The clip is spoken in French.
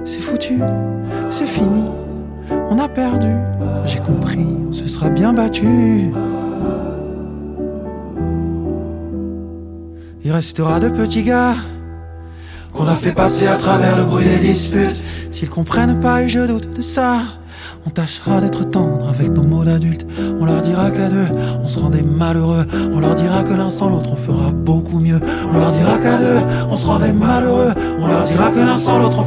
c'est foutu, c'est fini, on a perdu, j'ai compris, on se sera bien battu. Il restera de petits gars qu'on a fait passer à travers le bruit des disputes. S'ils comprennent pas et je doute de ça, on tâchera d'être tendre avec nos mots d'adultes. On leur dira qu'à deux, on se rendait malheureux. On leur dira que l'un sans l'autre, on fera beaucoup mieux. On leur dira qu'à deux, on se rendait malheureux. On leur dira que l'un sans l'autre, on